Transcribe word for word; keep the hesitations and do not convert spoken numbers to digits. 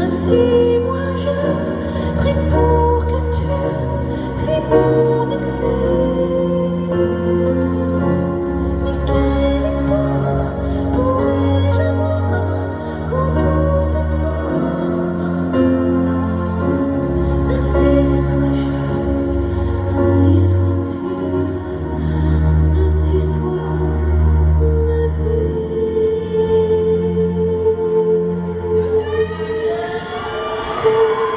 Ainsi moi je prie pour que tu fasses mon exil. Mais quel espoir pourrais-je avoir quand tout est mort? Ainsi sois-je, ainsi sois-tu, ainsi soit ma vie.